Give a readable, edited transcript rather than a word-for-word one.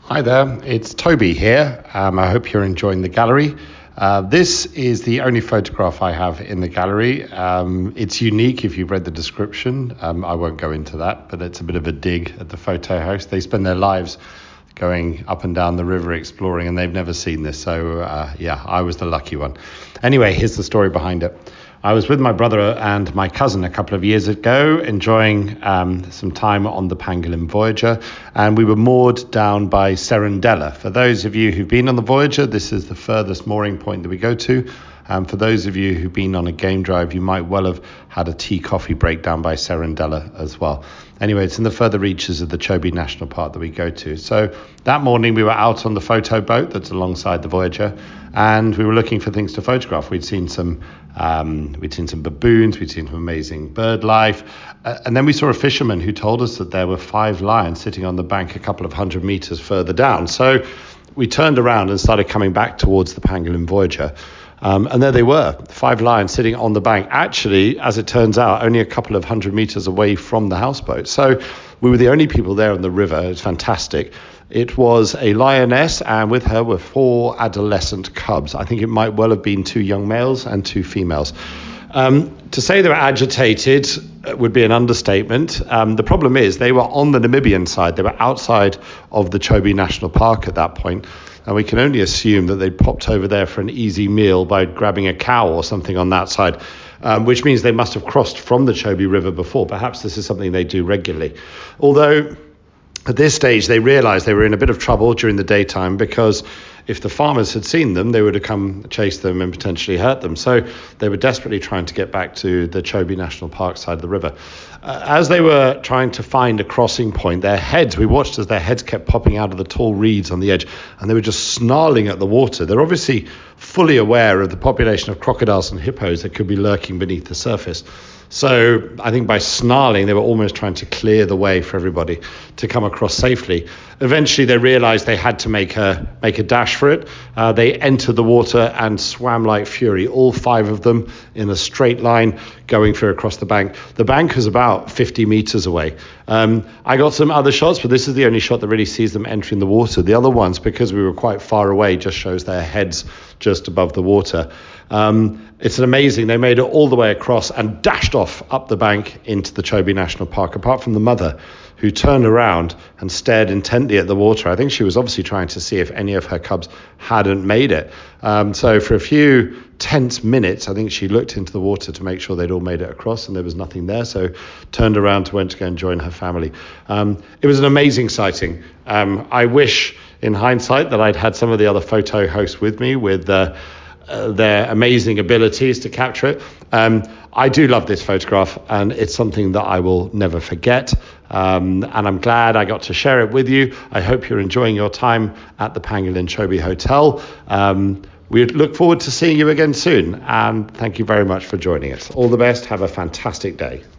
Hi there, it's Toby here. I hope you're enjoying the gallery. This is the only photograph I have in the gallery. It's unique if you've read the description. I won't go into that, but it's a bit of a dig at the photo house. They spend their lives going up and down the river exploring, and they've never seen this. So I was the lucky one. Anyway, here's the story behind it. I was with my brother and my cousin a couple of years ago, enjoying some time on the Pangolin Voyager, and we were moored down by Serindella. For those of you who've been on the Voyager, this is the furthest mooring point that we go to. For those of you who've been on a game drive, you might well have had a tea coffee break down by Serindella as well. Anyway, it's in the further reaches of the Chobe National Park that we go to. So that morning we were out on the photo boat that's alongside the Voyager, and we were looking for things to photograph. We'd seen some baboons, we'd seen some amazing bird life, and then we saw a fisherman who told us that there were 5 lions sitting on the bank a couple of 100 meters further down. So we turned around and started coming back towards the Pangolin Voyager. And there they were, 5 lions sitting on the bank, actually, as it turns out, only a couple of 100 meters away from the houseboat. So we were the only people there on the river. It was fantastic. It was a lioness, and with her were 4 adolescent cubs. I think it might well have been 2 young males and 2 females. To say they were agitated would be an understatement. The problem is they were on the Namibian side. They were outside of the Chobe National Park at that point. And we can only assume that they popped over there for an easy meal by grabbing a cow or something on that side, which means they must have crossed from the Chobe River before. Perhaps this is something they do regularly. Although at this stage, they realized they were in a bit of trouble during the daytime, because if the farmers had seen them, they would have come chase them and potentially hurt them. So they were desperately trying to get back to the Chobe National Park side of the river. As they were trying to find a crossing point, we watched as their heads kept popping out of the tall reeds on the edge, and they were just snarling at the water. They're obviously fully aware of the population of crocodiles and hippos that could be lurking beneath the surface. So I think by snarling, they were almost trying to clear the way for everybody to come across safely. Eventually, they realized they had to make a dash for it. They entered the water and swam like fury, all 5 of them in a straight line going through across the bank. The bank was about 50 meters away. I got some other shots, but this is the only shot that really sees them entering the water. The other ones, because we were quite far away, just shows their heads just above the water. It's amazing. They made it all the way across and dashed off up the bank into the Chobe National Park, apart from the mother, who turned around and stared intently at the water. I think she was obviously trying to see if any of her cubs hadn't made it. So for a few tense minutes, I think she looked into the water to make sure they'd all made it across, and there was nothing there. So turned around went to go and join her family. It was an amazing sighting. I wish, in hindsight, that I'd had some of the other photo hosts with me with their amazing abilities to capture it. I do love this photograph, and it's something that I will never forget. And I'm glad I got to share it with you. I hope you're enjoying your time at the Pangolin Chobe Hotel. We look forward to seeing you again soon, and thank you very much for joining us. All the best. Have a fantastic day.